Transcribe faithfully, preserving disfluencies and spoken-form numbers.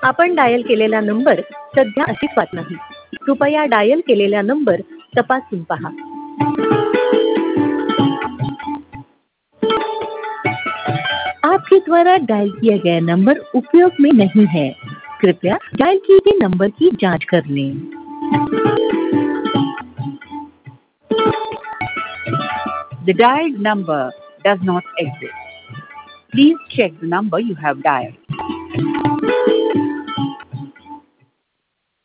आपण डायल केलेला नंबर सध्या अस्तित्वात नाही. कृपया डायल केलेला नंबर तपासून पहा. आपके द्वारा डायल किया गया नंबर उपयोग में नहीं है. कृपया डायल किए गए नंबर की जांच कर लें. The dialed number does not exist. Please check the number you have dialed.